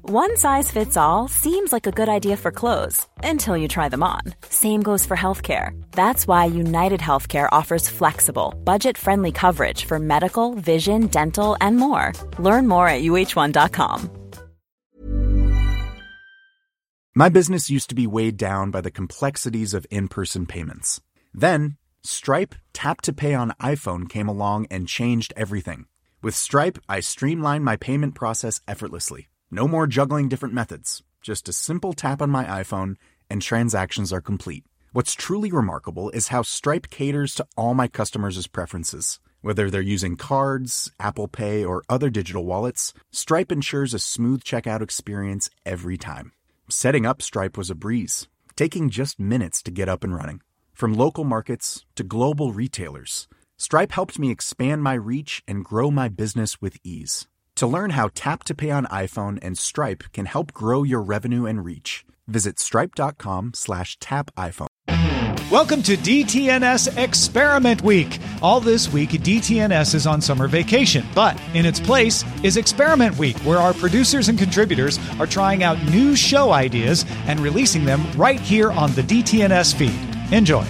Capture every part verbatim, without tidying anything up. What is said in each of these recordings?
One size fits all seems like a good idea for clothes until you try them on. Same goes for healthcare. That's why United Healthcare offers flexible, budget-friendly coverage for medical, vision, dental, and more. Learn more at U H one dot com. My business used to be weighed down by the complexities of in-person payments. Then, Stripe Tap to Pay on iPhone came along and changed everything. With Stripe, I streamlined my payment process effortlessly. No more juggling different methods. Just a simple tap on my iPhone and transactions are complete. What's truly remarkable is how Stripe caters to all my customers' preferences. Whether they're using cards, Apple Pay, or other digital wallets, Stripe ensures a smooth checkout experience every time. Setting up Stripe was a breeze, taking just minutes to get up and running. From local markets to global retailers, Stripe helped me expand my reach and grow my business with ease. To learn how Tap to Pay on iPhone and Stripe can help grow your revenue and reach, visit stripe.com slash tap iPhone. Welcome to D T N S Experiment Week. All this week, D T N S is on summer vacation, but in its place is Experiment Week, where our producers and contributors are trying out new show ideas and releasing them right here on the D T N S feed. Enjoy.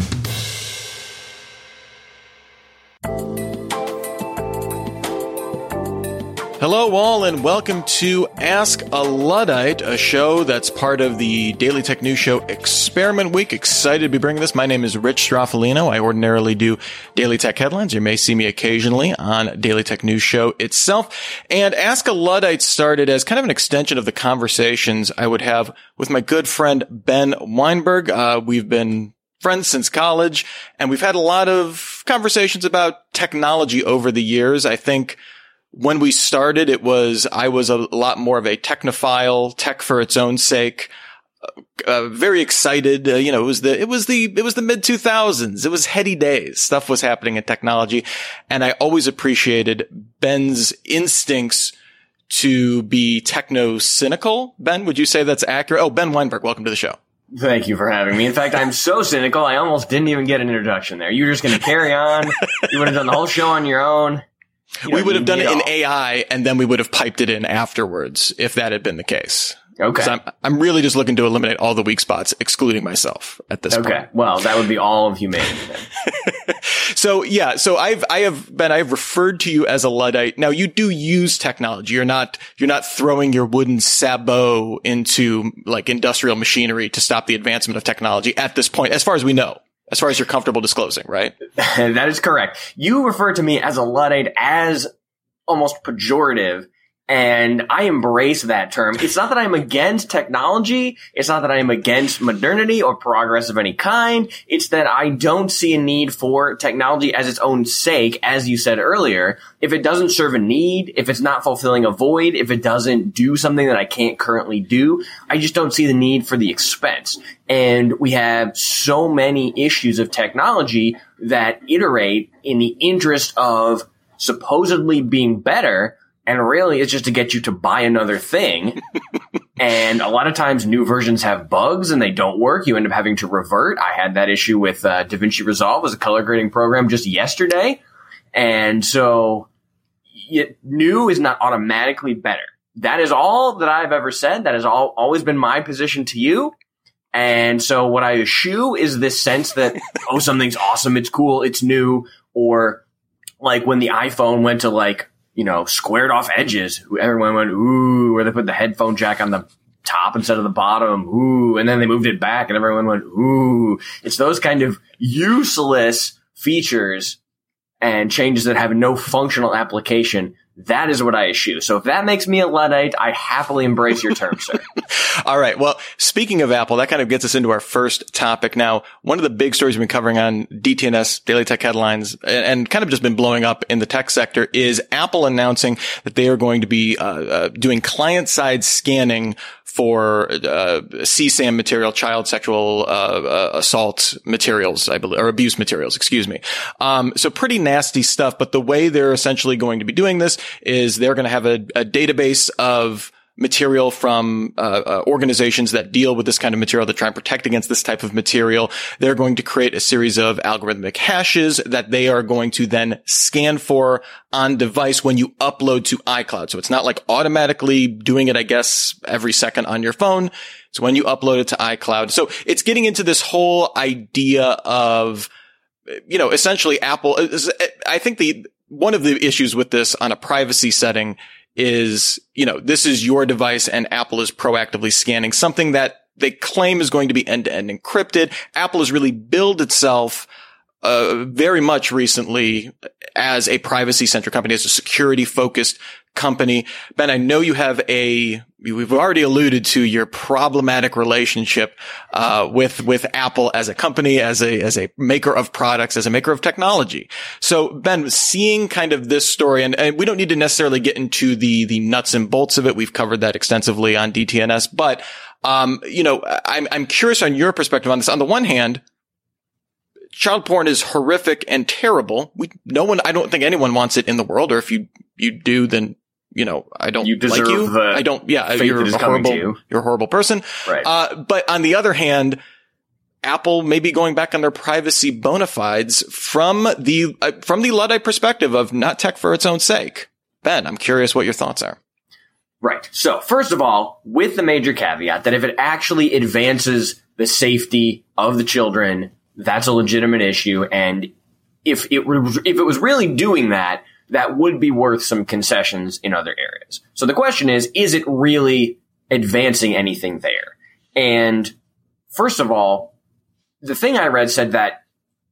Hello all and welcome to Ask a Luddite, a show that's part of the Daily Tech News Show Experiment Week. Excited to be bringing this. My name is Rich Stroffolino. I ordinarily do Daily Tech headlines. You may see me occasionally on Daily Tech News Show itself. And Ask a Luddite started as kind of an extension of the conversations I would have with my good friend Ben Weinberg. Uh, we've been friends since college, and we've had a lot of conversations about technology over the years. I think when we started, it was, I was a lot more of a technophile, tech for its own sake, uh, very excited. Uh, you know, it was the, it was the, it was the mid two thousands. It was heady days. Stuff was happening in technology. And I always appreciated Ben's instincts to be techno cynical. Ben, would you say that's accurate? Oh, Ben Weinberg, welcome to the show. Thank you for having me. In fact, I'm so cynical, I almost didn't even get an introduction there. You were just going to carry on. You would have done the whole show on your own. You we would have done it in A I, and then we would have piped it in afterwards if that had been the case. Okay. I'm, I'm really just looking to eliminate all the weak spots, excluding myself at this okay. point. Okay. Well, that would be all of humanity then. So, yeah. So I've, I have been, I've referred to you as a Luddite. Now, you do use technology. You're not, you're not throwing your wooden sabot into like industrial machinery to stop the advancement of technology at this point, as far as we know. As far as you're comfortable disclosing, right? That is correct. You refer to me as a Luddite as almost pejorative, and I embrace that term. It's not that I'm against technology. It's not that I'm against modernity or progress of any kind. It's that I don't see a need for technology as its own sake, as you said earlier. If it doesn't serve a need, if it's not fulfilling a void, if it doesn't do something that I can't currently do, I just don't see the need for the expense. And we have so many issues of technology that iterate in the interest of supposedly being better, and really it's just to get you to buy another thing. And a lot of times new versions have bugs and they don't work. You end up having to revert. I had that issue with uh, DaVinci Resolve as a color grading program just yesterday. And so it, new is not automatically better. That is all that I've ever said. That has all, always been my position to you. And so what I eschew is this sense that, oh, something's awesome, it's cool, it's new, or like when the iPhone went to like, you know, squared off edges, everyone went, ooh, where they put the headphone jack on the top instead of the bottom, ooh, and then they moved it back and everyone went, ooh. It's those kind of useless features and changes that have no functional application. That is what I eschew. So if that makes me a Luddite, I happily embrace your term, sir. All right. Well, speaking of Apple, that kind of gets us into our first topic. Now, one of the big stories we've been covering on D T N S, Daily Tech Headlines, and kind of just been blowing up in the tech sector is Apple announcing that they are going to be uh, uh doing client-side scanning for uh C SAM material, child sexual uh, uh assault materials, I believe, or abuse materials, excuse me. Um so pretty nasty stuff, but the way they're essentially going to be doing this is they're going to have a, a database of material from uh, uh, organizations that deal with this kind of material, that try and protect against this type of material. They're going to create a series of algorithmic hashes that they are going to then scan for on device when you upload to iCloud. So it's not like automatically doing it, I guess, every second on your phone. It's when you upload it to iCloud. So it's getting into this whole idea of, you know, essentially Apple. I think the one of the issues with this on a privacy setting is, you know, this is your device and Apple is proactively scanning something that they claim is going to be end-to-end encrypted. Apple has really billed itself uh, very much recently as a privacy-centric company, as a security-focused company. Ben, I know you have a, we've already alluded to your problematic relationship, uh, with, with Apple as a company, as a, as a maker of products, as a maker of technology. So Ben, seeing kind of this story, and, and we don't need to necessarily get into the, the nuts and bolts of it. We've covered that extensively on D T N S, but, um, you know, I'm, I'm curious on your perspective on this. On the one hand, child porn is horrific and terrible. We, no one, I don't think anyone wants it in the world, or if you, you do, then, you know, I don't you deserve like you. The I don't, yeah, fate you're that is a horrible, you. you're a horrible person. Right. Uh, but on the other hand, Apple may be going back on their privacy bona fides from the, uh, from the Luddite perspective of not tech for its own sake. Ben, I'm curious what your thoughts are. Right. So first of all, with the major caveat that if it actually advances the safety of the children, that's a legitimate issue. And if it was, if it was really doing that, that would be worth some concessions in other areas. So the question is, is it really advancing anything there? And first of all, the thing I read said that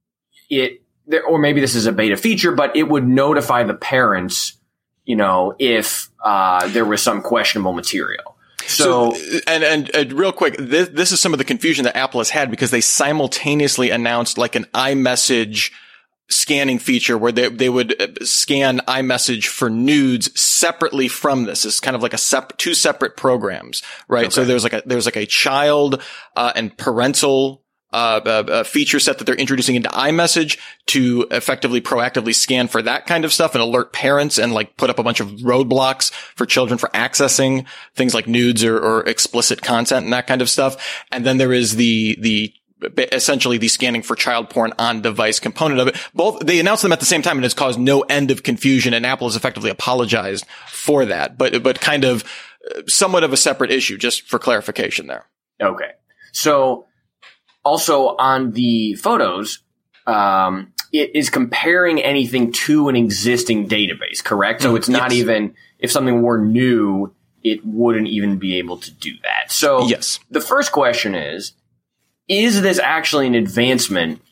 it, or maybe this is a beta feature, but it would notify the parents, you know, if uh, there was some questionable material. So, so and, and, and real quick, this, this is some of the confusion that Apple has had because they simultaneously announced like an iMessage scanning feature where they, they would scan iMessage for nudes separately from this. It's kind of like a sep- two separate programs, right? Okay. So there's like a, there's like a child, uh, and parental, uh, uh, feature set that they're introducing into iMessage to effectively proactively scan for that kind of stuff and alert parents and like put up a bunch of roadblocks for children for accessing things like nudes or, or explicit content and that kind of stuff. And then there is the, the, essentially the scanning for child porn on device component of it. Both, they announced them at the same time and it's caused no end of confusion, and Apple has effectively apologized for that, but, but kind of somewhat of a separate issue, just for clarification there. Okay. So also on the photos, um, it is comparing anything to an existing database, correct? So it's not yes. even, if something were new, it wouldn't even be able to do that. So yes. The first question is, is this actually an advancement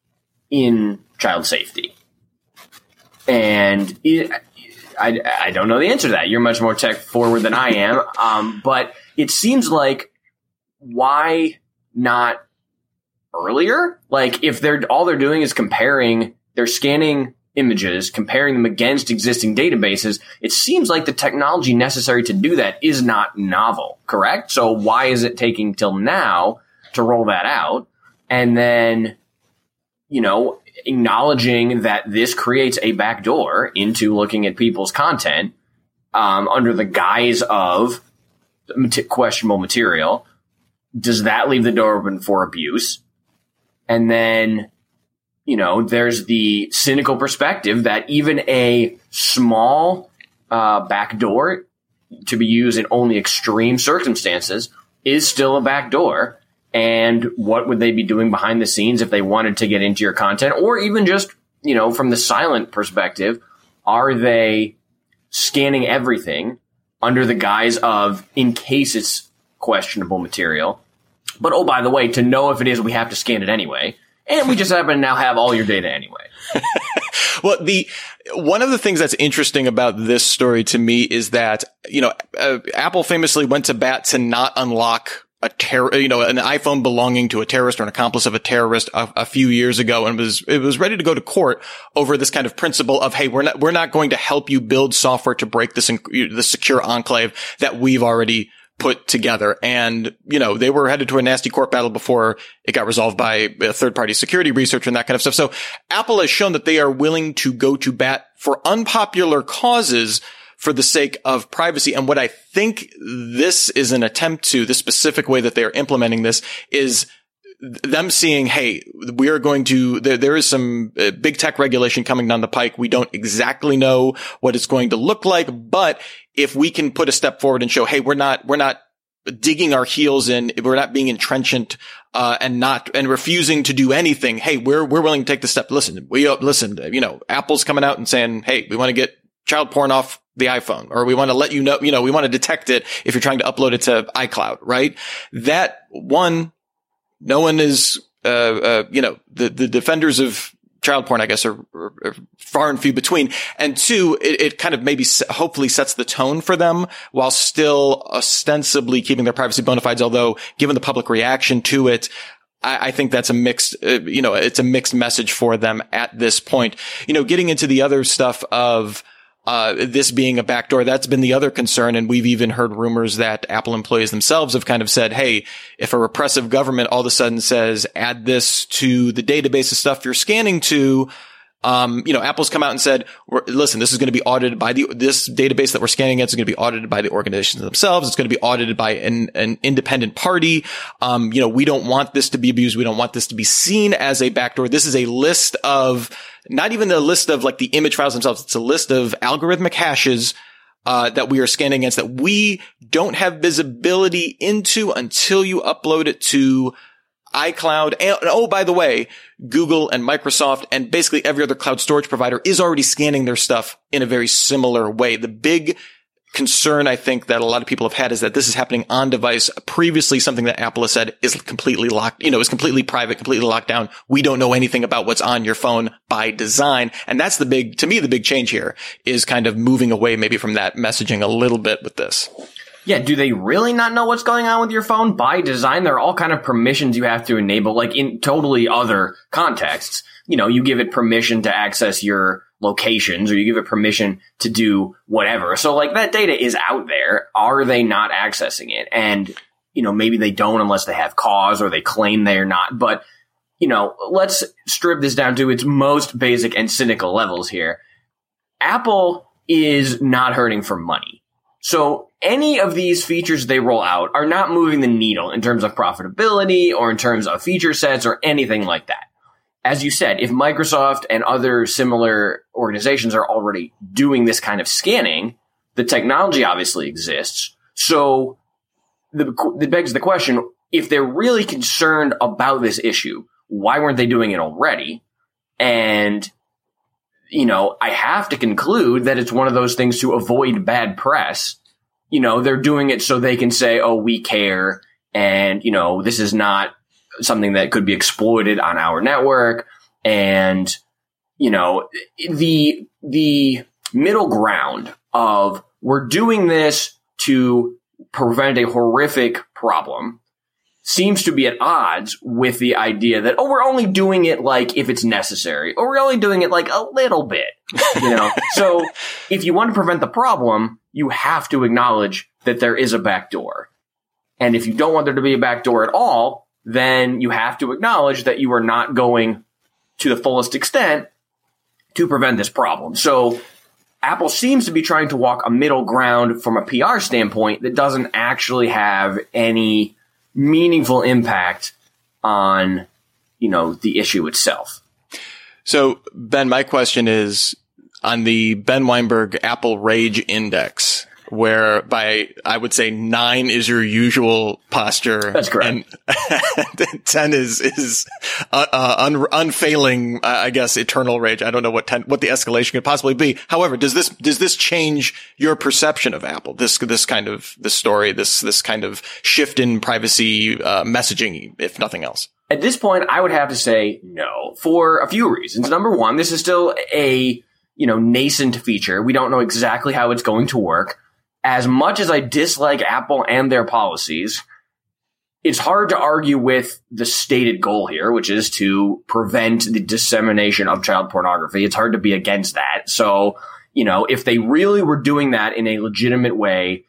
in child safety? And it, I, I don't know the answer to that. You're much more tech forward than I am. Um, but it seems like, why not earlier? Like, if they're, all they're doing is comparing, they're scanning images, comparing them against existing databases, it seems like the technology necessary to do that is not novel, correct? So why is it taking till now to roll that out? And then, you know, acknowledging that this creates a backdoor into looking at people's content, um, under the guise of questionable material. Does that leave the door open for abuse? And then, you know, there's the cynical perspective that even a small uh, backdoor to be used in only extreme circumstances is still a backdoor. And what would they be doing behind the scenes if they wanted to get into your content? Or even just, you know, from the silent perspective, are they scanning everything under the guise of, in case it's questionable material, but oh, by the way, to know if it is, we have to scan it anyway. And we just happen to now have all your data anyway. Well, the, one of the things that's interesting about this story to me is that, you know, uh, Apple famously went to bat to not unlock a terror, you know, an iPhone belonging to a terrorist or an accomplice of a terrorist a, a few years ago, and was, it was ready to go to court over this kind of principle of, hey, we're not, we're not going to help you build software to break this, the secure enclave that we've already put together. And, you know, they were headed to a nasty court battle before it got resolved by a third party security researcher and that kind of stuff. So Apple has shown that they are willing to go to bat for unpopular causes for the sake of privacy. And what I think this is an attempt to, the specific way that they are implementing this is them seeing, hey, we are going to, there, there is some uh, big tech regulation coming down the pike. We don't exactly know what it's going to look like, but if we can put a step forward and show, hey, we're not, we're not digging our heels in, we're not being entrenchant, uh, and not, and refusing to do anything. Hey, we're, we're willing to take the step. Listen, we, uh, listen, you know, Apple's coming out and saying, hey, we want to get child porn off the iPhone, or we want to let you know, you know, we want to detect it if you're trying to upload it to iCloud, right? That one, no one is, uh, uh, you know, the, the defenders of child porn, I guess, are, are, are far and few between. And two, it, it kind of maybe se- hopefully sets the tone for them while still ostensibly keeping their privacy bona fides. Although given the public reaction to it, I, I think that's a mixed, uh, you know, it's a mixed message for them at this point. You know, getting into the other stuff of, Uh, this being a backdoor, that's been the other concern. And we've even heard rumors that Apple employees themselves have kind of said, hey, if a repressive government all of a sudden says, add this to the database of stuff you're scanning to, um, you know, Apple's come out and said, listen, this is going to be audited by the, this database that we're scanning against is going to be audited by the organizations themselves. It's going to be audited by an, an independent party. Um, you know, we don't want this to be abused. We don't want this to be seen as a backdoor. This is a list of, not even a list of like the image files themselves. It's a list of algorithmic hashes, uh, that we are scanning against that we don't have visibility into until you upload it to iCloud. And oh, by the way, Google and Microsoft and basically every other cloud storage provider is already scanning their stuff in a very similar way. The big concern I think that a lot of people have had is that this is happening on device. Previously, something that Apple has said is completely locked, you know, is completely private, completely locked down. We don't know anything about what's on your phone by design. And that's the big, to me, the big change here is kind of moving away maybe from that messaging a little bit with this. Yeah, do they really not know what's going on with your phone? By design, there are all kind of permissions you have to enable, like in totally other contexts. You know, you give it permission to access your locations, or you give it permission to do whatever. So like that data is out there. Are they not accessing it? And, you know, maybe they don't unless they have cause or they claim they're not. But, you know, let's strip this down to its most basic and cynical levels here. Apple is not hurting for money. So any of these features they roll out are not moving the needle in terms of profitability or in terms of feature sets or anything like that. As you said, if Microsoft and other similar organizations are already doing this kind of scanning, the technology obviously exists. So the, it begs the question, if they're really concerned about this issue, why weren't they doing it already? And, you know, I have to conclude that it's one of those things to avoid bad press. You know, they're doing it so they can say, oh, we care. And, you know, this is not something that could be exploited on our network. And, you know, the, the middle ground of we're doing this to prevent a horrific problem seems to be at odds with the idea that, oh, we're only doing it like if it's necessary, or we're only doing it like a little bit, you know? So if you want to prevent the problem, you have to acknowledge that there is a backdoor. And if you don't want there to be a backdoor at all, then you have to acknowledge that you are not going to the fullest extent to prevent this problem. So Apple seems to be trying to walk a middle ground from a P R standpoint that doesn't actually have any meaningful impact on, you know, the issue itself. So, Ben, my question is on the Ben Weinberg Apple Rage Index, where by, I would say nine is your usual posture. That's correct. And ten is, is, uh, uh un, unfailing, uh, I guess, eternal rage. I don't know what ten, what the escalation could possibly be. However, does this, does this change your perception of Apple? This, this kind of, this story, this, this kind of shift in privacy, uh, messaging, if nothing else? At this point, I would have to say no for a few reasons. Number one, this is still a, you know, nascent feature. We don't know exactly how it's going to work. As much as I dislike Apple and their policies, it's hard to argue with the stated goal here, which is to prevent the dissemination of child pornography. It's hard to be against that. So, you know, if they really were doing that in a legitimate way,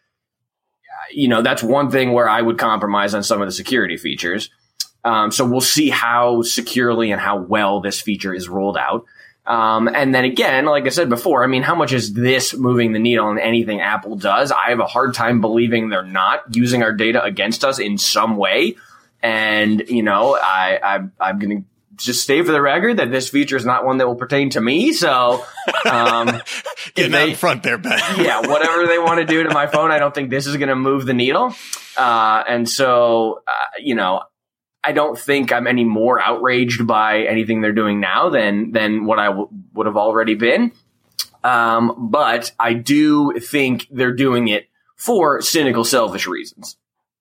you know, that's one thing where I would compromise on some of the security features. Um, so we'll see how securely and how well this feature is rolled out. Um, and then again, like I said before, I mean, how much is this moving the needle in anything Apple does? I have a hard time believing they're not using our data against us in some way. And, you know, I, I I'm going to just stay for the record that this feature is not one that will pertain to me. So, um, getting out in front there, Ben. Yeah, whatever they want to do to my phone, I don't think this is going to move the needle. Uh, and so, uh, you know, I don't think I'm any more outraged by anything they're doing now than than what I w- would have already been. Um, but I do think they're doing it for cynical, selfish reasons.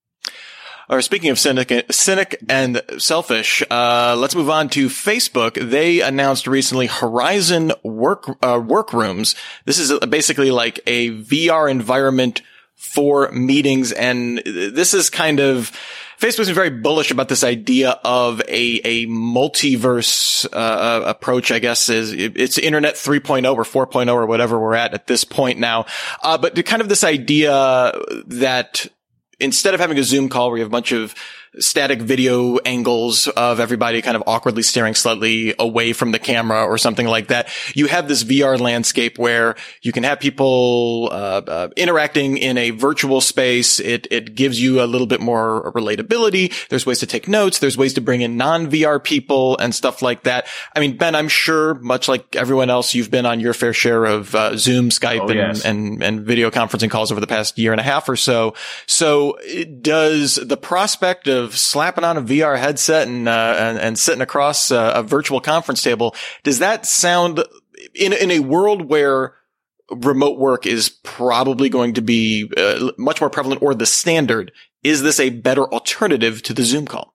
Or speaking of cynic, cynic and selfish, uh, let's move on to Facebook. They announced recently Horizon Work uh, Workrooms. This is basically like a V R environment for meetings, and this is kind of Facebook's been very bullish about this idea of a, a multiverse, uh, approach, I guess is, it's Internet three point oh or four point oh or whatever we're at at this point now. Uh, but kind of this idea that instead of having a Zoom call where you have a bunch of static video angles of everybody kind of awkwardly staring slightly away from the camera or something like that, you have this V R landscape where you can have people uh, uh interacting in a virtual space. It it gives you a little bit more relatability. There's ways to take notes. There's ways to bring in non-V R people and stuff like that. I mean, Ben, I'm sure, much like everyone else, you've been on your fair share of uh, Zoom, Skype, oh, and, yes. and and video conferencing calls over the past year and a half or so. So does the prospect of of slapping on a V R headset and, uh, and, and sitting across a, a virtual conference table, does that sound in, in a world where remote work is probably going to be uh, much more prevalent or the standard, is this a better alternative to the Zoom call?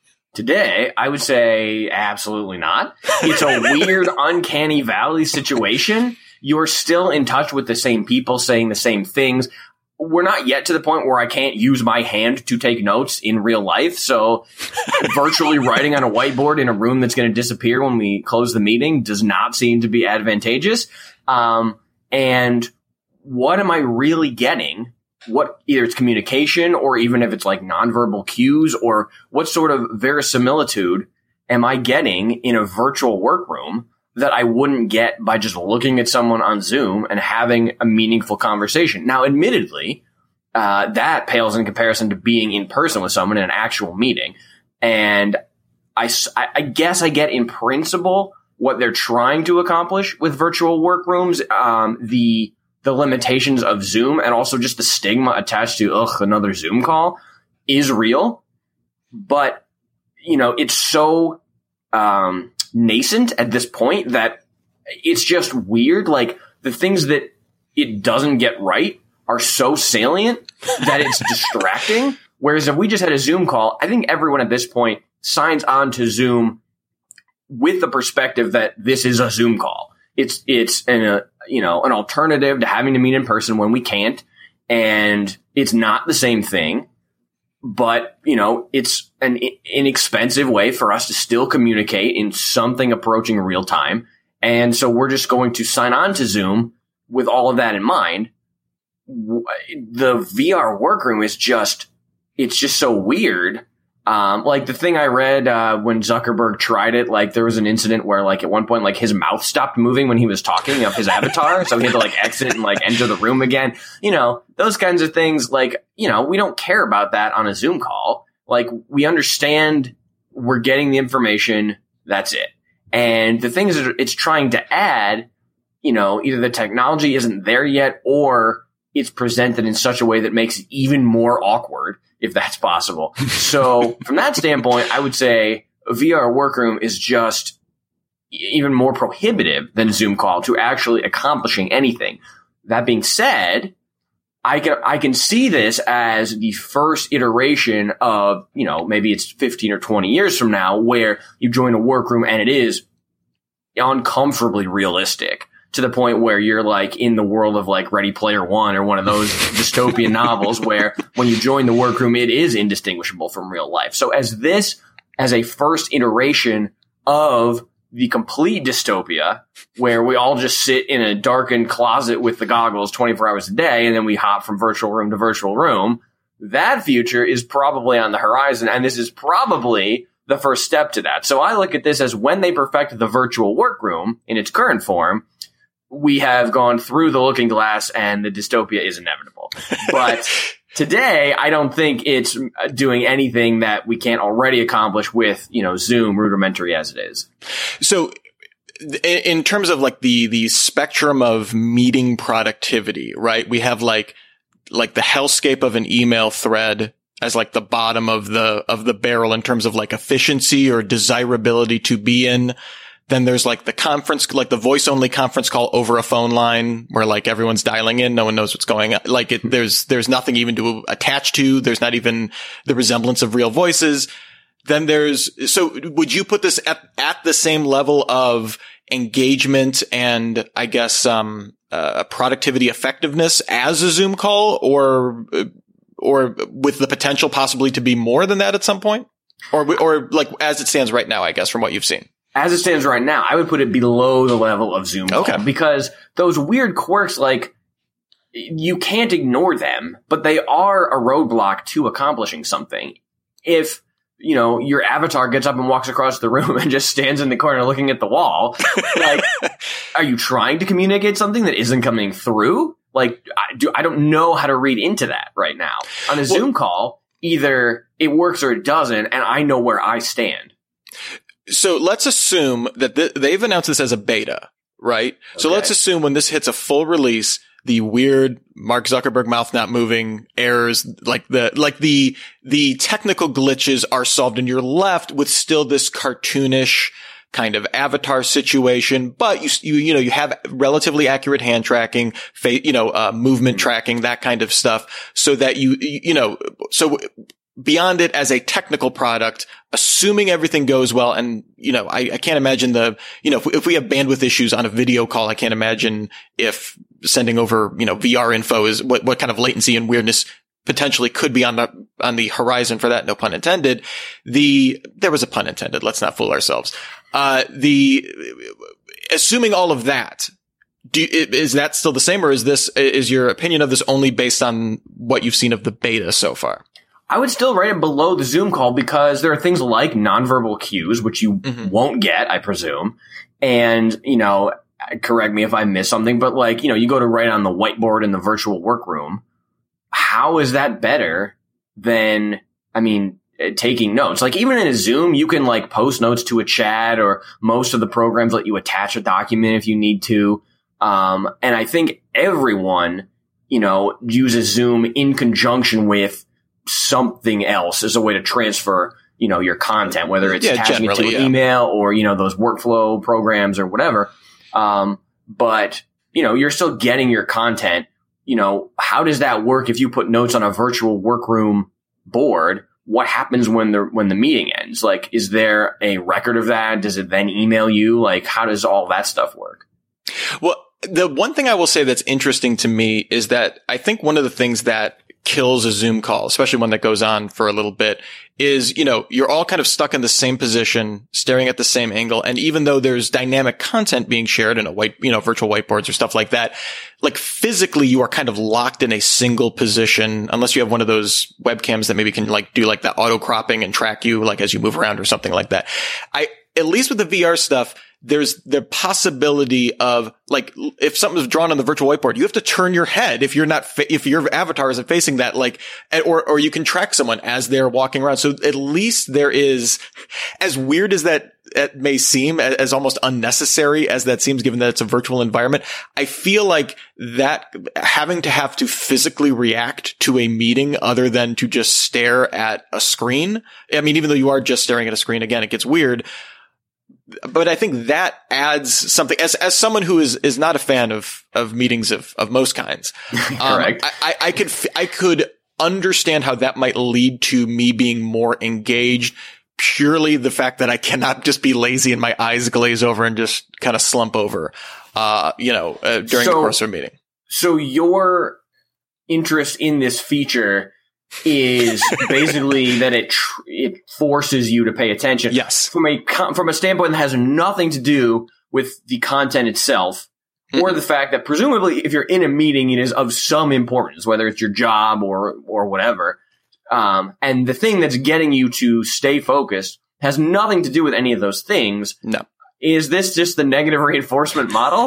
Today, I would say absolutely not. It's a weird, uncanny valley situation. You're still in touch with the same people saying the same things. We're not yet to the point where I can't use my hand to take notes in real life. So virtually writing on a whiteboard in a room that's going to disappear when we close the meeting does not seem to be advantageous. Um, and what am I really getting? What, either it's communication or even if it's like nonverbal cues, or what sort of verisimilitude am I getting in a virtual workroom that I wouldn't get by just looking at someone on Zoom and having a meaningful conversation? Now, admittedly, uh, that pales in comparison to being in person with someone in an actual meeting. And I, I guess I get in principle what they're trying to accomplish with virtual workrooms, um, the, the limitations of Zoom and also just the stigma attached to, ugh, another Zoom call is real. But, you know, it's so, um, nascent at this point that it's just weird. Like, the things that it doesn't get right are so salient that it's distracting. Whereas if we just had a Zoom call, I think everyone at this point signs on to Zoom with the perspective that this is a Zoom call. It's, it's an, uh, you know, an alternative to having to meet in person when we can't. And it's not the same thing. But, you know, it's an inexpensive way for us to still communicate in something approaching real time. And so we're just going to sign on to Zoom with all of that in mind. The V R workroom is just, it's just so weird. Um, like the thing I read, uh, when Zuckerberg tried it, like there was an incident where like at one point, like his mouth stopped moving when he was talking of his avatar. So he had to like exit and like enter the room again. You know, those kinds of things, like, you know, we don't care about that on a Zoom call. Like, we understand we're getting the information. That's it. And the thing is, it's trying to add, you know, either the technology isn't there yet or it's presented in such a way that makes it even more awkward, if that's possible. So from that standpoint, I would say a V R workroom is just even more prohibitive than a Zoom call to actually accomplishing anything. That being said, I can, I can see this as the first iteration of, you know, maybe it's fifteen or twenty years from now where you join a workroom and it is uncomfortably realistic, to the point where you're like in the world of like Ready Player One or one of those dystopian novels where when you join the workroom, it is indistinguishable from real life. So as this, as a first iteration of the complete dystopia, where we all just sit in a darkened closet with the goggles twenty-four hours a day, and then we hop from virtual room to virtual room, that future is probably on the horizon. And this is probably the first step to that. So I look at this as when they perfect the virtual workroom in its current form, we have gone through the looking glass and the dystopia is inevitable. But today, I don't think it's doing anything that we can't already accomplish with, you know, Zoom, rudimentary as it is. So in terms of like the, the spectrum of meeting productivity, right? We have like, like the hellscape of an email thread as like the bottom of the, of the barrel in terms of like efficiency or desirability to be in. Then there's like the conference, like the voice only conference call over a phone line where like everyone's dialing in. No one knows what's going on. Like it, there's, there's nothing even to attach to. There's not even the resemblance of real voices. Then there's, so would you put this at, at the same level of engagement and I guess, um, uh, productivity effectiveness as a Zoom call or, or with the potential possibly to be more than that at some point? Or, or like as it stands right now, I guess, from what you've seen. As it stands right now, I would put it below the level of Zoom call. Okay. Because those weird quirks, like, you can't ignore them, but they are a roadblock to accomplishing something. If, you know, your avatar gets up and walks across the room and just stands in the corner looking at the wall, like, are you trying to communicate something that isn't coming through? Like, I, do, I don't know how to read into that right now. On a well, Zoom call, either it works or it doesn't, and I know where I stand. So let's assume that th- they've announced this as a beta, right? Okay. So let's assume when this hits a full release, the weird Mark Zuckerberg mouth not moving errors, like the, like the, the technical glitches are solved and you're left with still this cartoonish kind of avatar situation, but you, you, you know, you have relatively accurate hand tracking, fa- you know, uh, movement tracking, that kind of stuff so that you, you know, so beyond it as a technical product, assuming everything goes well. And, you know, I, I can't imagine the, you know, if we, if we have bandwidth issues on a video call, I can't imagine if sending over, you know, V R info is what, what kind of latency and weirdness potentially could be on the, on the horizon for that. No pun intended. The, there was a pun intended. Let's not fool ourselves. Uh, the, assuming all of that, do you, is that still the same or is this, is your opinion of this only based on what you've seen of the beta so far? I would still rate it below the Zoom call because there are things like nonverbal cues, which you mm-hmm. won't get, I presume. And, you know, correct me if I miss something, but like, you know, you go to write on the whiteboard in the virtual workroom. How is that better than, I mean, taking notes? Like even in a Zoom, you can like post notes to a chat or most of the programs let you attach a document if you need to. Um, and I think everyone, you know, uses Zoom in conjunction with something else as a way to transfer, you know, your content, whether it's yeah, attaching it to an yeah. email or, you know, those workflow programs or whatever. Um, but, you know, you're still getting your content. You know, how does that work if you put notes on a virtual workroom board? What happens when the, when the meeting ends? Like, is there a record of that? Does it then email you? Like, how does all that stuff work? Well, the one thing I will say that's interesting to me is that I think one of the things that kills a Zoom call, especially one that goes on for a little bit, is, you know, you're all kind of stuck in the same position, staring at the same angle. And even though there's dynamic content being shared in a white, you know, virtual whiteboards or stuff like that, like physically you are kind of locked in a single position, unless you have one of those webcams that maybe can like do like that auto cropping and track you like as you move around or something like that. I, at least with the V R stuff, there's the possibility of like, if something's drawn on the virtual whiteboard, you have to turn your head if you're not, fa- if your avatar isn't facing that, like, or, or you can track someone as they're walking around. So at least there is, as weird as that it may seem, as almost unnecessary as that seems, given that it's a virtual environment, I feel like that having to have to physically react to a meeting other than to just stare at a screen. I mean, even though you are just staring at a screen, again, it gets weird. But I think that adds something as, as someone who is, is not a fan of, of meetings of, of most kinds. Correct. Um, I, I could, I could understand how that might lead to me being more engaged. Purely the fact that I cannot just be lazy and my eyes glaze over and just kind of slump over, uh, you know, uh, during so, the course of a meeting. So your interest in this feature is basically that it tr- it forces you to pay attention. Yes. From a from a standpoint that has nothing to do with the content itself, mm-hmm. or the fact that presumably if you're in a meeting, it is of some importance, whether it's your job or or whatever. Um, and the thing that's getting you to stay focused has nothing to do with any of those things. No. Is this just the negative reinforcement model?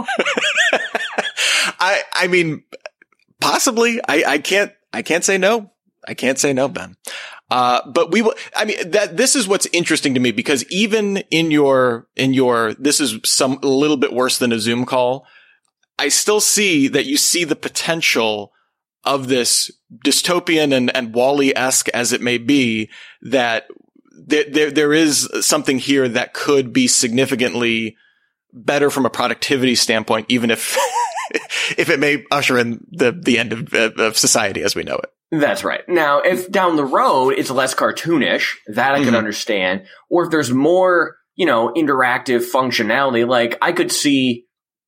I I mean, possibly. I, I can't I can't say no. I can't say no, Ben. Uh, but we will, I mean, that, this is what's interesting to me, because even in your, in your, this is some, a little bit worse than a Zoom call. I still see that you see the potential of this dystopian and, and Wall-E-esque as it may be, that there, there, there is something here that could be significantly better from a productivity standpoint, even if, if it may usher in the, the end of, of society as we know it. That's right. Now, if down the road it's less cartoonish, that I can mm-hmm. understand. Or if there's more, you know, interactive functionality, like I could see,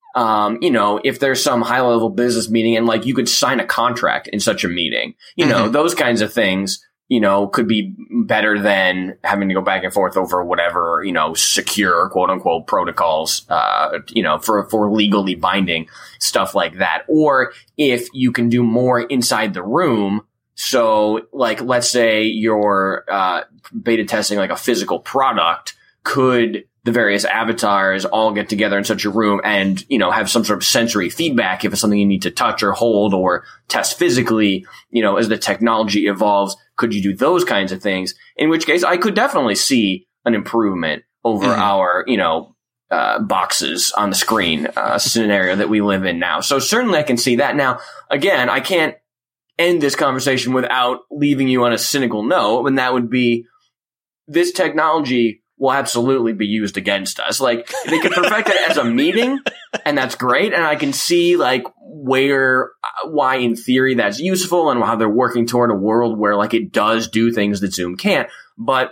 um, you know, if there's some high level business meeting and like you could sign a contract in such a meeting, you mm-hmm. know, those kinds of things, you know, could be better than having to go back and forth over whatever, you know, secure quote unquote protocols, uh, you know, for, for legally binding stuff like that. Or if you can do more inside the room. So, like, let's say you're uh, beta testing like a physical product. Could the various avatars all get together in such a room and, you know, have some sort of sensory feedback if it's something you need to touch or hold or test physically? You know, as the technology evolves, could you do those kinds of things? In which case, I could definitely see an improvement over mm-hmm. our, you know, uh, boxes on the screen uh, scenario that we live in now. So certainly I can see that. Now, again, I can't end this conversation without leaving you on a cynical note, and that would be this technology will absolutely be used against us. Like, they can perfect it as a meeting, and that's great, and I can see, like, where, why in theory that's useful and how they're working toward a world where, like, it does do things that Zoom can't. But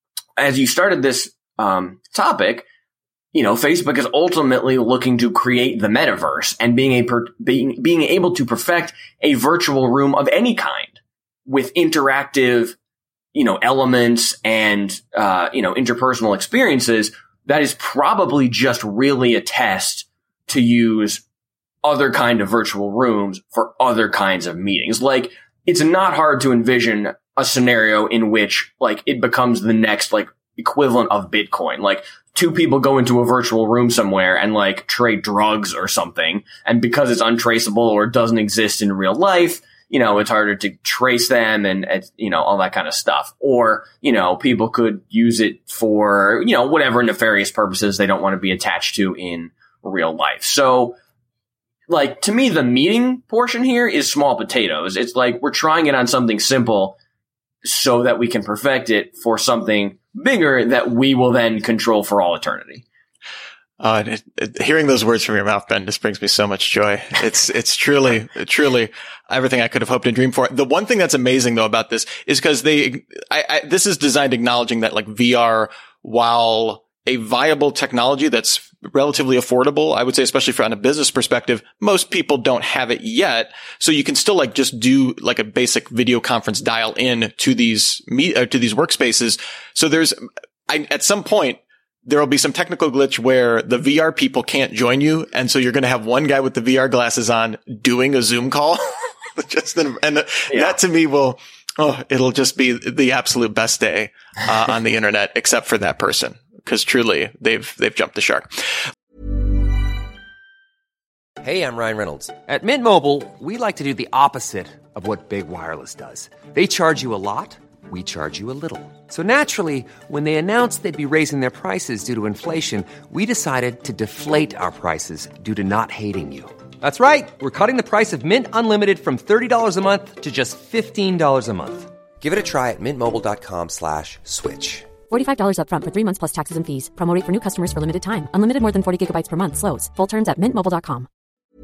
as you started this um topic, you know, Facebook is ultimately looking to create the metaverse and being a per- being being able to perfect a virtual room of any kind with interactive, you know, elements and uh, you know, interpersonal experiences. That is probably just really a test to use other kind of virtual rooms for other kinds of meetings. Like, it's not hard to envision a scenario in which, like, it becomes the next, like, equivalent of Bitcoin. Like, two people go into a virtual room somewhere and like trade drugs or something. And because it's untraceable or doesn't exist in real life, you know, it's harder to trace them and, you know, all that kind of stuff. Or, you know, people could use it for, you know, whatever nefarious purposes they don't want to be attached to in real life. So, like, to me, the meeting portion here is small potatoes. It's like we're trying it on something simple so that we can perfect it for something bigger that we will then control for all eternity. Uh, it, it, hearing those words from your mouth, Ben, just brings me so much joy. It's, it's truly, truly everything I could have hoped and dreamed for. The one thing that's amazing though about this is because they, I, I, this is designed acknowledging that like V R, while a viable technology that's relatively affordable, I would say, especially from a business perspective, most people don't have it yet. So you can still like just do like a basic video conference dial in to these meet, uh, to these workspaces. So there's, I, at some point, there will be some technical glitch where the V R people can't join you. And so you're going to have one guy with the V R glasses on doing a Zoom call. just in, and yeah. that to me will, oh, it'll just be the absolute best day uh, on the internet, except for that person. Because truly, they've they've jumped the shark. Hey, I'm Ryan Reynolds. At Mint Mobile, we like to do the opposite of what Big Wireless does. They charge you a lot, we charge you a little. So naturally, when they announced they'd be raising their prices due to inflation, we decided to deflate our prices due to not hating you. That's right. We're cutting the price of Mint Unlimited from thirty dollars a month to just fifteen dollars a month. Give it a try at mintmobile.com slash switch. forty-five dollars up front for three months plus taxes and fees. Promo rate for new customers for limited time. Unlimited more than forty gigabytes per month. Slows full terms at mint mobile dot com.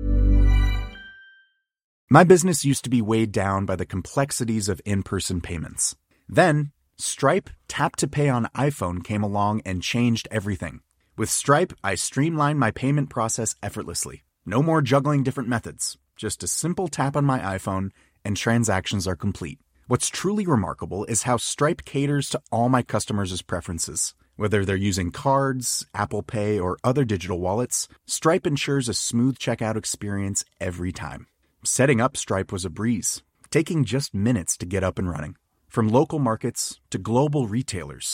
My business used to be weighed down by the complexities of in-person payments. Then, Stripe Tap to Pay on iPhone came along and changed everything. With Stripe, I streamlined my payment process effortlessly. No more juggling different methods. Just a simple tap on my iPhone and transactions are complete. What's truly remarkable is how Stripe caters to all my customers' preferences. Whether they're using cards, Apple Pay, or other digital wallets, Stripe ensures a smooth checkout experience every time. Setting up Stripe was a breeze, taking just minutes to get up and running. From local markets to global retailers,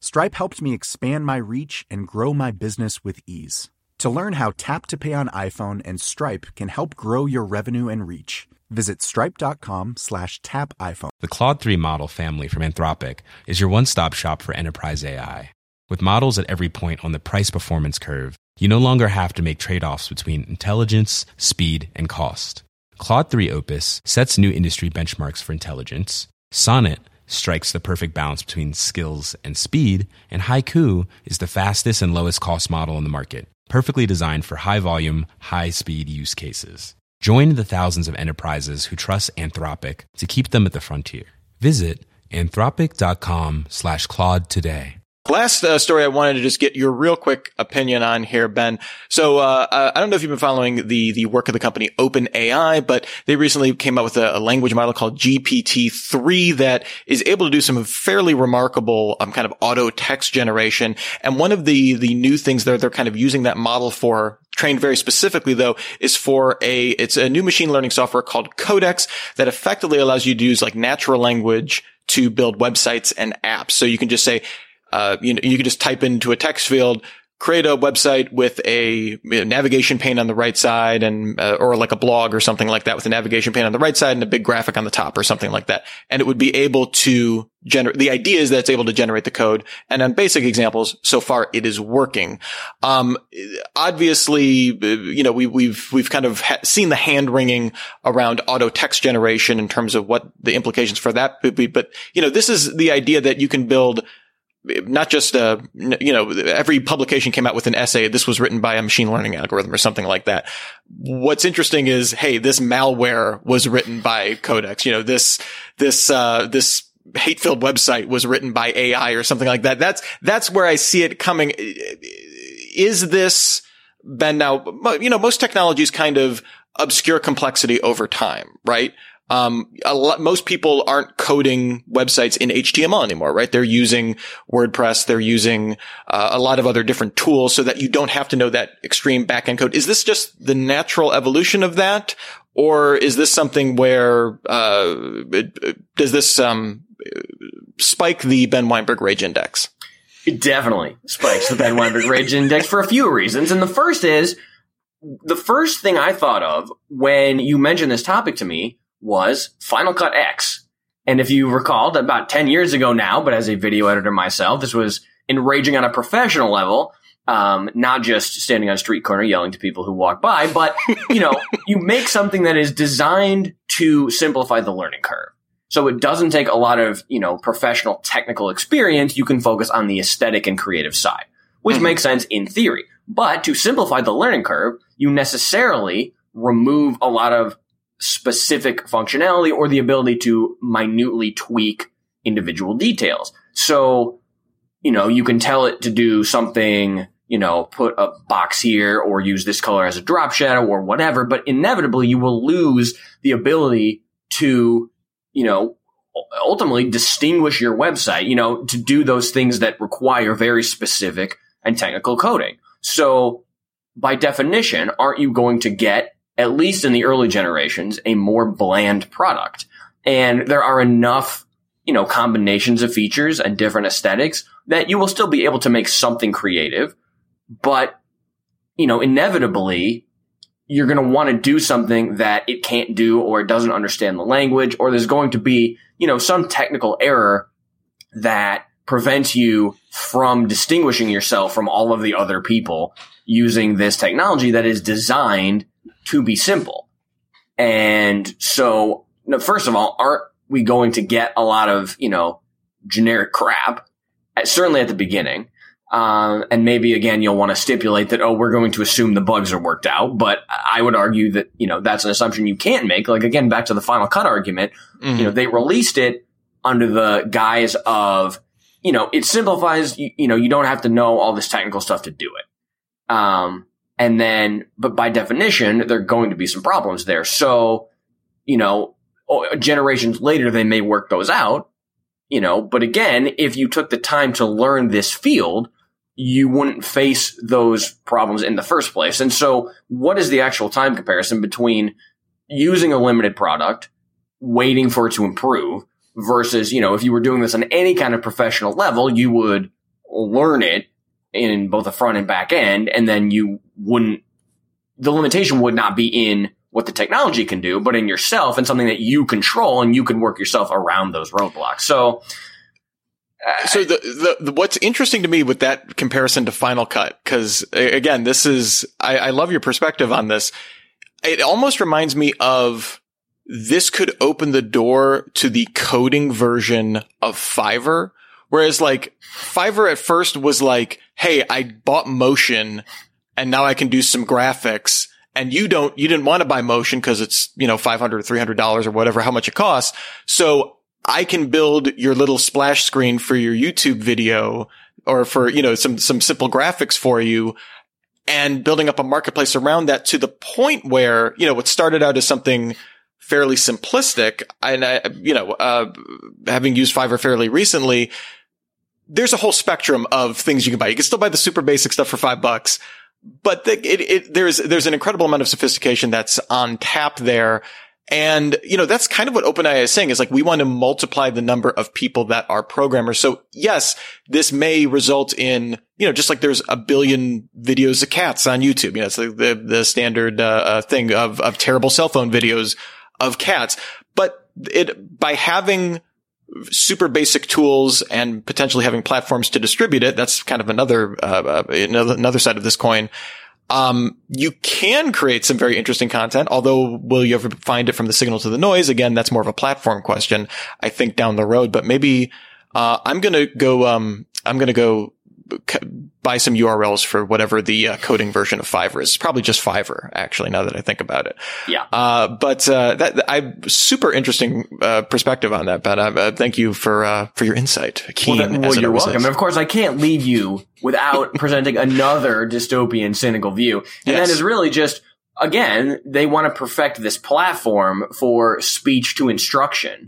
Stripe helped me expand my reach and grow my business with ease. To learn how Tap to Pay on iPhone and Stripe can help grow your revenue and reach, visit stripe.com slash tap iPhone. The Claude three model family from Anthropic is your one-stop shop for enterprise A I. With models at every point on the price-performance curve, you no longer have to make trade-offs between intelligence, speed, and cost. Claude three Opus sets new industry benchmarks for intelligence. Sonnet strikes the perfect balance between skills and speed. And Haiku is the fastest and lowest cost model in the market, perfectly designed for high-volume, high-speed use cases. Join the thousands of enterprises who trust Anthropic to keep them at the frontier. Visit anthropic.com slash Claude today. Last uh, story I wanted to just get your real quick opinion on here, Ben. So uh, I don't know if you've been following the the work of the company OpenAI, but they recently came out with a, a language model called G P T three that is able to do some fairly remarkable um, kind of auto text generation. And one of the the new things that they're kind of using that model for, trained very specifically though, is for a it's a new machine learning software called Codex that effectively allows you to use like natural language to build websites and apps. So you can just say, Uh, you know, you can just type into a text field, create a website with a navigation pane on the right side and, uh, or like a blog or something like that with a navigation pane on the right side and a big graphic on the top or something like that. And it would be able to generate, the idea is that it's able to generate the code. And on basic examples, so far it is working. Um, obviously, you know, we, we've, we've kind of ha- seen the hand wringing around auto text generation in terms of what the implications for that would be. But, you know, this is the idea that you can build not just, uh, you know, every publication came out with an essay. This was written by a machine learning algorithm or something like that. What's interesting is, hey, this malware was written by Codex. You know, this, this, uh, this hate-filled website was written by A I or something like that. That's, that's where I see it coming. Is this, Ben, now, you know, most technologies kind of obscure complexity over time, right? Um, a lot, most people aren't coding websites in H T M L anymore, right? They're using WordPress. They're using uh, a lot of other different tools so that you don't have to know that extreme backend code. Is this just the natural evolution of that? Or is this something where, uh, it, it, does this, um, spike the Ben Weinberg Rage Index? It definitely spikes the Ben Weinberg Rage Index for a few reasons. And the first is, the first thing I thought of when you mentioned this topic to me was Final Cut X. And if you recall, about ten years ago now, but as a video editor myself, this was enraging on a professional level, um, not just standing on a street corner yelling to people who walk by, but, you know, you make something that is designed to simplify the learning curve. So it doesn't take a lot of, you know, professional technical experience. You can focus on the aesthetic and creative side, which mm-hmm. makes sense in theory. But to simplify the learning curve, you necessarily remove a lot of specific functionality or the ability to minutely tweak individual details. So, you know, you can tell it to do something, you know, put a box here or use this color as a drop shadow or whatever, but inevitably you will lose the ability to, you know, ultimately distinguish your website, you know, to do those things that require very specific and technical coding. So by definition, aren't you going to get, at least in the early generations, a more bland product? And there are enough, you know, combinations of features and different aesthetics that you will still be able to make something creative. But, you know, inevitably, you're going to want to do something that it can't do, or it doesn't understand the language, or there's going to be, you know, some technical error that prevents you from distinguishing yourself from all of the other people using this technology that is designed to be simple. And so, you know, first of all, aren't we going to get a lot of, you know, generic crap, certainly at the beginning? Um, and maybe again, you'll want to stipulate that, oh, we're going to assume the bugs are worked out. But I would argue that, you know, that's an assumption you can't make. Like, again, back to the Final Cut argument, mm-hmm. you know, they released it under the guise of, you know, it simplifies, you, you know, you don't have to know all this technical stuff to do it. Um, And then, but by definition, there are going to be some problems there. So, you know, generations later, they may work those out, you know, but again, if you took the time to learn this field, you wouldn't face those problems in the first place. And so what is the actual time comparison between using a limited product, waiting for it to improve, versus, you know, if you were doing this on any kind of professional level, you would learn it in both the front and back end, and then you wouldn't, the limitation would not be in what the technology can do, but in yourself and something that you control, and you can work yourself around those roadblocks. So, uh, so the, the, the what's interesting to me with that comparison to Final Cut, because again, this is I, I love your perspective on this. It almost reminds me of this could open the door to the coding version of Fiverr, whereas like Fiverr at first was like, "Hey, I bought Motion, and now I can do some graphics." And you don't, you didn't want to buy Motion because it's, you know, five hundred dollars, three hundred dollars or whatever, how much it costs. So I can build your little splash screen for your YouTube video or for, you know, some, some simple graphics for you, and building up a marketplace around that to the point where, you know, what started out as something fairly simplistic. And I, you know, uh, having used Fiverr fairly recently, there's a whole spectrum of things you can buy. You can still buy the super basic stuff for five bucks. But the, it, it, there's, there's an incredible amount of sophistication that's on tap there. And, you know, that's kind of what OpenAI is saying is like, we want to multiply the number of people that are programmers. So yes, this may result in, you know, just like there's a billion videos of cats on YouTube. You know, it's the, the, the standard, uh, thing of, of terrible cell phone videos of cats. But it, by having super basic tools and potentially having platforms to distribute it, that's kind of another, uh, another, another side of this coin. Um, you can create some very interesting content, although will you ever find it from the signal to the noise? Again, that's more of a platform question, I think, down the road. But maybe, uh, I'm going to go, um, I'm going to go buy some U R Ls for whatever the uh, coding version of Fiverr is. It's probably just Fiverr, actually, now that I think about it. Yeah. Uh, but, uh, that, I, super interesting, uh, perspective on that, Ben. Uh, thank you for, uh, for your insight. Keen, well, that, well as you're welcome. Is. And of course, I can't leave you without presenting another dystopian, cynical view. And yes. That is really just, again, they want to perfect this platform for speech to instruction.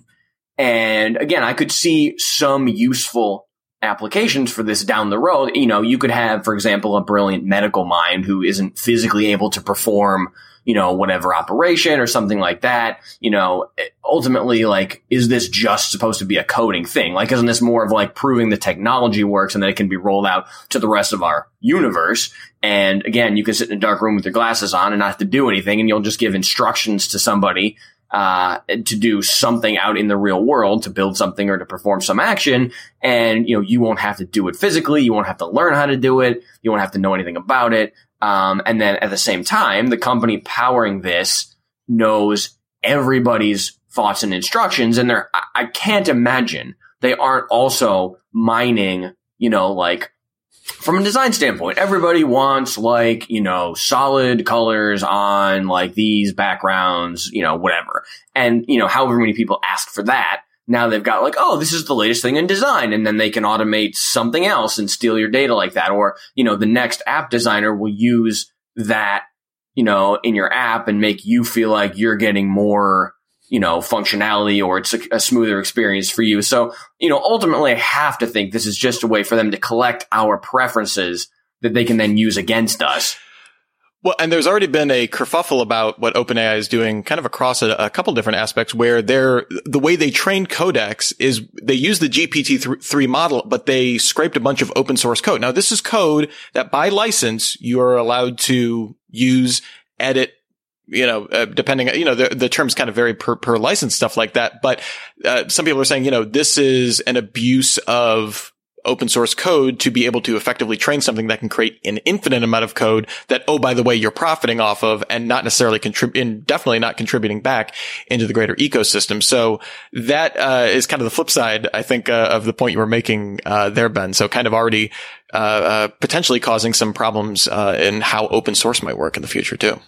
And again, I could see some useful applications for this down the road. You know, you could have, for example, a brilliant medical mind who isn't physically able to perform, you know, whatever operation or something like that. You know, ultimately, like, is this just supposed to be a coding thing? Like, isn't this more of like proving the technology works and that it can be rolled out to the rest of our universe? And again, you can sit in a dark room with your glasses on and not have to do anything, and you'll just give instructions to somebody uh, to do something out in the real world, to build something or to perform some action. And, you know, you won't have to do it physically. You won't have to learn how to do it. You won't have to know anything about it. Um, and then at the same time, the company powering this knows everybody's thoughts and instructions. And they're, I can't imagine they aren't also mining, you know, like, from a design standpoint, everybody wants, like, you know, solid colors on, like, these backgrounds, you know, whatever. And, you know, however many people ask for that, now they've got, like, oh, this is the latest thing in design. And then they can automate something else and steal your data like that. Or, you know, the next app designer will use that, you know, in your app and make you feel like you're getting more, you know, functionality, or it's a, a smoother experience for you. So, you know, ultimately I have to think this is just a way for them to collect our preferences that they can then use against us. Well, and there's already been a kerfuffle about what OpenAI is doing kind of across a, a couple different aspects, where they're, the way they train Codex is they use the G P T three model, but they scraped a bunch of open source code. Now, this is code that by license you are allowed to use, edit, you know, uh, depending, you know, the, the terms kind of vary per, per license, stuff like that. But, uh, some people are saying, you know, this is an abuse of open source code to be able to effectively train something that can create an infinite amount of code that, oh, by the way, you're profiting off of, and not necessarily contributing, definitely not contributing back into the greater ecosystem. So that, uh, is kind of the flip side, I think, uh, of the point you were making, uh, there, Ben. So kind of already, uh, uh, potentially causing some problems, uh, in how open source might work in the future too.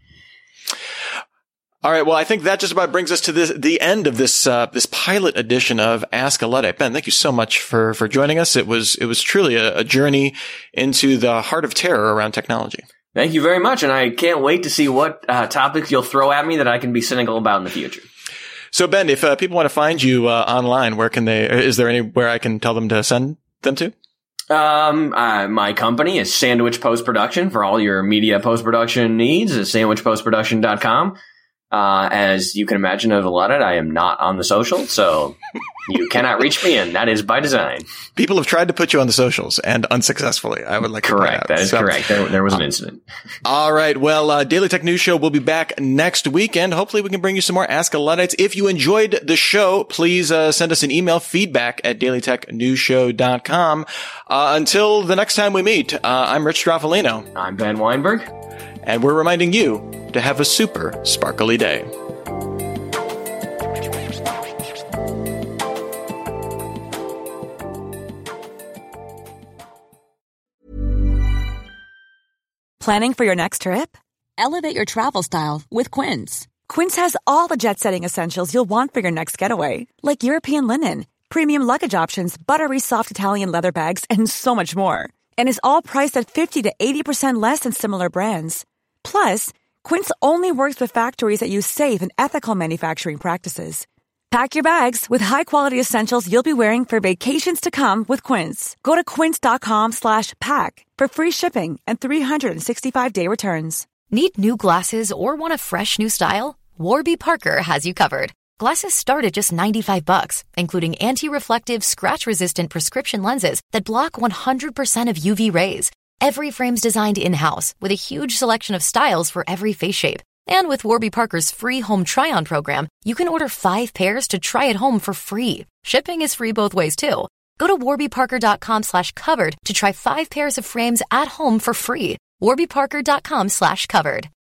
All right. Well, I think that just about brings us to this, the end of this, uh, this pilot edition of Ask a Luddite. Ben, thank you so much for, for joining us. It was, it was truly a, a journey into the heart of terror around technology. Thank you very much. And I can't wait to see what, uh, topics you'll throw at me that I can be cynical about in the future. So, Ben, if, uh, people want to find you, uh, online, where can they, is there anywhere I can tell them to send them to? Um, uh, my company is Sandwich Post Production for all your media post production needs. It's sandwich post production dot com. Uh, as you can imagine, as a Luddite, I am not on the social, so you cannot reach me, and that is by design. People have tried to put you on the socials, and unsuccessfully. I would like to correct. point out. That is so, correct. There, there was an incident. All right. Well, uh, Daily Tech News Show will be back next weekend. Hopefully, we can bring you some more Ask a Luddites. If you enjoyed the show, please uh, send us an email, feedback at daily tech news show dot com. Uh, until the next time we meet, uh, I'm Rich Straffolino. I'm Ben Weinberg. And we're reminding you to have a super sparkly day. Planning for your next trip? Elevate your travel style with Quince. Quince has all the jet-setting essentials you'll want for your next getaway, like European linen, premium luggage options, buttery soft Italian leather bags, and so much more. And is all priced at fifty to eighty percent less than similar brands. Plus, Quince only works with factories that use safe and ethical manufacturing practices. Pack your bags with high-quality essentials you'll be wearing for vacations to come with Quince. Go to quince.com slash pack for free shipping and three sixty-five day returns. Need new glasses or want a fresh new style? Warby Parker has you covered. Glasses start at just ninety-five bucks, including anti-reflective, scratch-resistant prescription lenses that block one hundred percent of U V rays. Every frame's designed in-house with a huge selection of styles for every face shape. And with Warby Parker's free home try-on program, you can order five pairs to try at home for free. Shipping is free both ways, too. Go to warbyparker.com slash covered to try five pairs of frames at home for free. warbyparker.com slash covered.